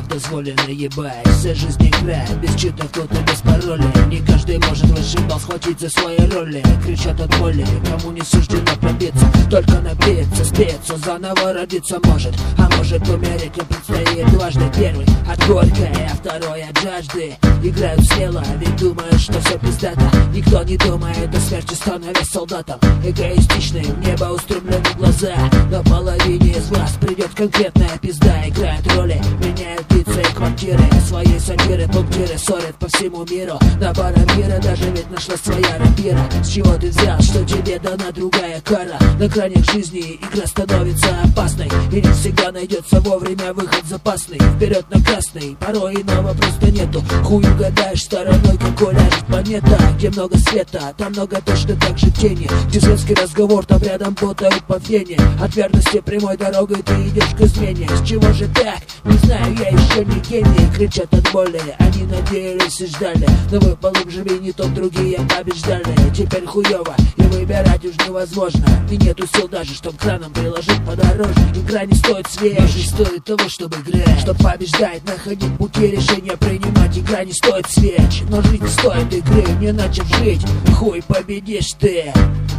читов дозволено, ебать. Вся жизнь игра, без читов тут и без паролей. Не каждый может высший балл схватить за свои роли. Кричат от боли, кому не суждено пробиться, только напиться, спеться, заново родиться может. А может умереть, им предстоит дважды. Первый от горькой, а второй от жажды. Играют смело, ведь думают, что все пиздато. Никто не думает о смерти, становясь солдатом. Эгоистичный, в небо устремлены глаза. На половине из вас придет конкретная пизда. Играет роли, меняют лица и квартиры. Свои сатиры, пунктиры ссорят по всему миру. На мира даже ведь нашла своя рапира. С чего ты взял, что тебе дана другая кара? На гранях жизни игра становится опасной, и не всегда найдется вовремя выход запасный. Вперед на красный, порой иного просто нету. Хуй угадаешь стороной, как уляжет планета. Где много света, там много точно так же тени. Где светский разговор, там рядом ботают по фене. От верности прямой дорогой ты идешь к измене. С чего же так? Не знаю, я еще не гений. Кричат от боли, они надеялись и ждали. Но выпал им живи не тот, другие побеждали. Теперь хуёво, и выбирать уж невозможно. И нету сил даже, чтоб краном приложить подорожник. Игра не стоит свеч, не стоит того, чтобы играть. Чтоб побеждать, находить пути решения принимать. Игра не стоит свеч, но жить стоит игры. Не начав жить, хуй победишь ты.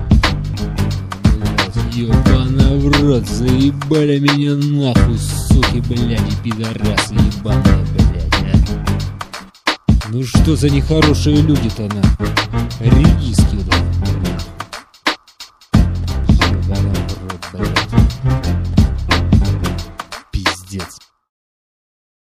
Ёбана в рот, заебали меня нахуй, суки, блядь, и пидорасы ебаные, блядь, а. Ну что за нехорошие люди-то, нахуй? Редис.